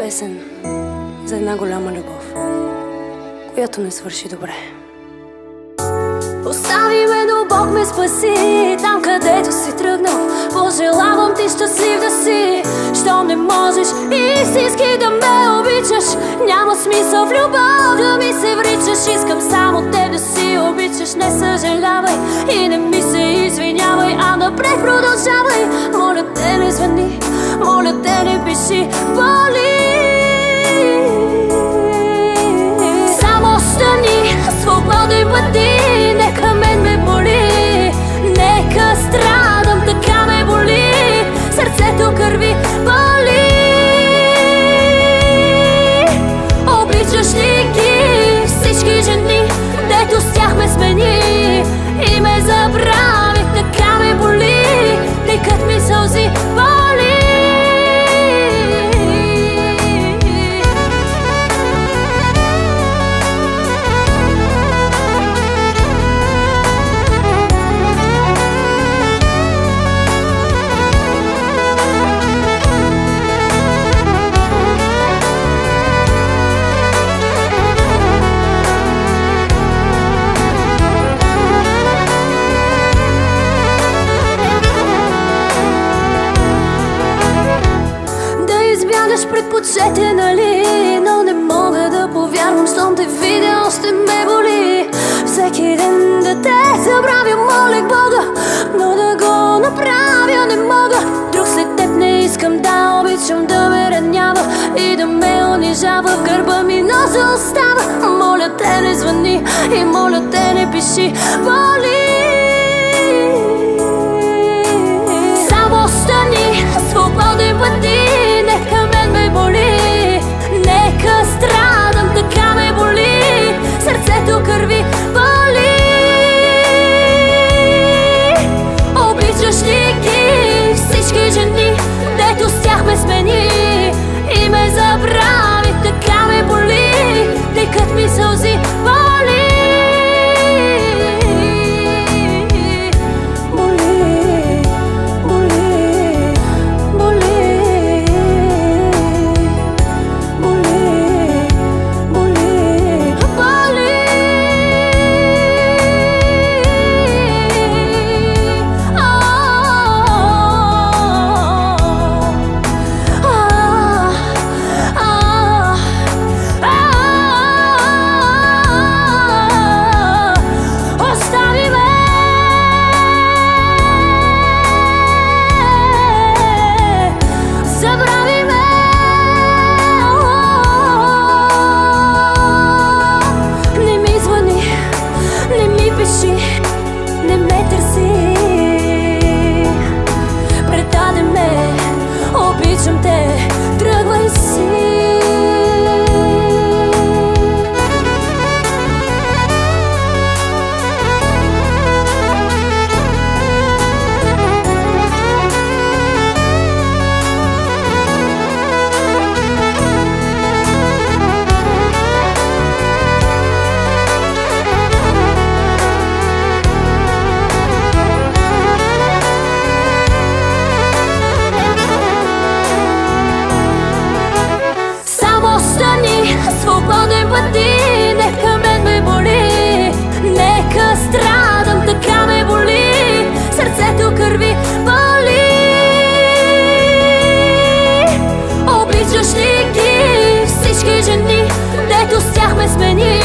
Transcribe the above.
Песен за една голяма любов, която не свърши добре. Остави ме, но Бог ме спаси там, където си тръгнал. Пожелавам ти щастлив да си, щом не можеш истински да ме обичаш. Няма смисъл в любов да ми се вричаш. Искам само те да си обичаш. Не съжалявай и не ми се извинявай, а напред продължавай. Моля те не звъни, моля те не пиши, боли. Само стани, свободен бъди, нека мен ме боли. Нека страдам, така ме боли. Сърцето кърви боли. Обичаш ли ги всички жени, дето с тях ме смени и ме забрави, така ме боли. Текат ми сълзи, боли. Предпочете, нали, но не мога да повярвам, щом те видя, още ме боли. Всеки ден да те забравя, молех Бога, но да го направя не мога. Друг след теб не искам да обичам, да ме ранява и да ме унижава. В гърба ми носа остава. Моля те не звъни и моля те не пиши, боли. Само стани, свободен бъди, нека мен ме боли. Нека страдам, така ме боли. Сърцето кърви боли. Обичаш ли ги всички жени, дето с тях ме смени и ме забрави, така ме боли. Текат ми сълзи, боли. Не ме търси, предаде ме, обичам те, тръгвай си. Свободен бъди, нека мен ме боли. Нека страдам, така ме боли. Сърцето кърви боли. Обичаш ли ги всички жени, дето с тях ме смени